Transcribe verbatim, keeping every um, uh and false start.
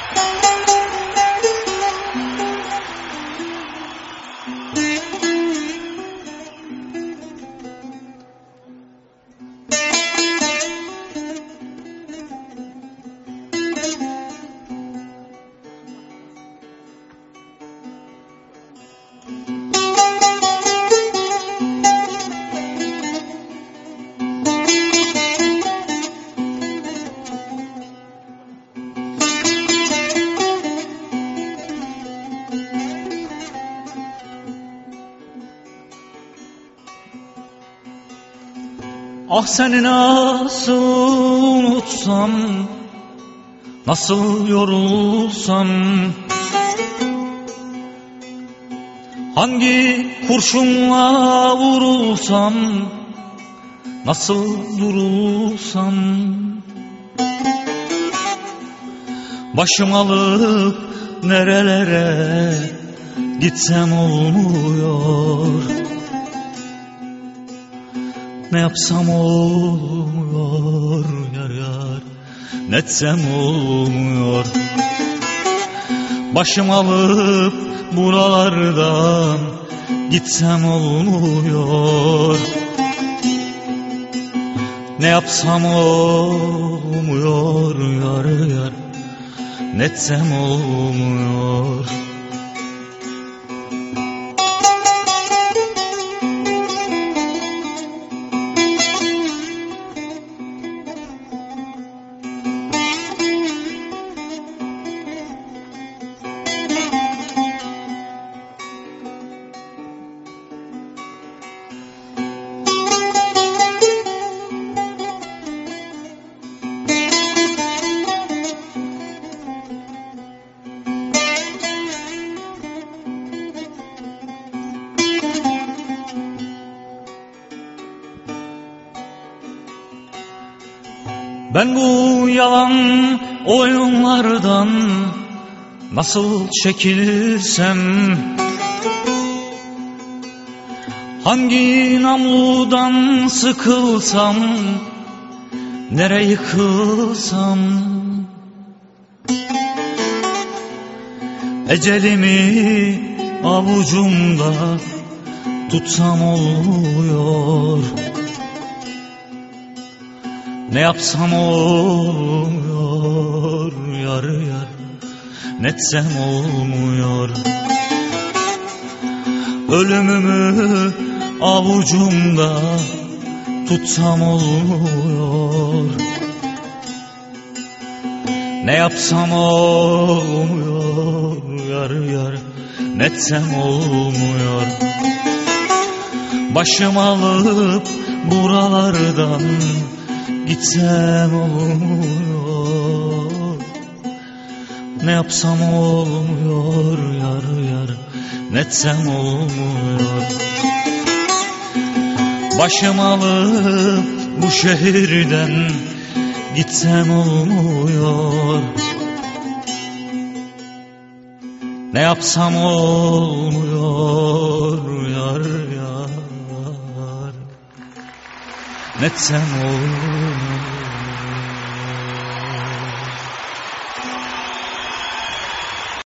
Ah seni nasıl unutsam, nasıl yorulsam, hangi kurşunla vurulsam, nasıl durulsam, başım alıp nerelere gitsem olmuyor. Ne yapsam olmuyor yar yar, ne etsem olmuyor. Başım alıp buralardan gitsem olmuyor. Ne yapsam olmuyor yar yar, ne etsem olmuyor. Ben bu yalan oyunlardan nasıl çekilsem, hangi namludan sıkılsam, nereye yıkılsam, ecelimi avucumda tutsam olmuyor. Ne yapsam olmuyor yar yar, ne etsem olmuyor. Ölümümü avucumda tutsam olmuyor. Ne yapsam olmuyor yar yar, ne etsem olmuyor. Başım alıp buralardan gitsem olmuyor. Ne yapsam olmuyor yar yar, ne etsem olmuyor. Başım alıp bu şehirden gitsem olmuyor. Ne yapsam olmuyor yar yar, ne etsem olmuyor.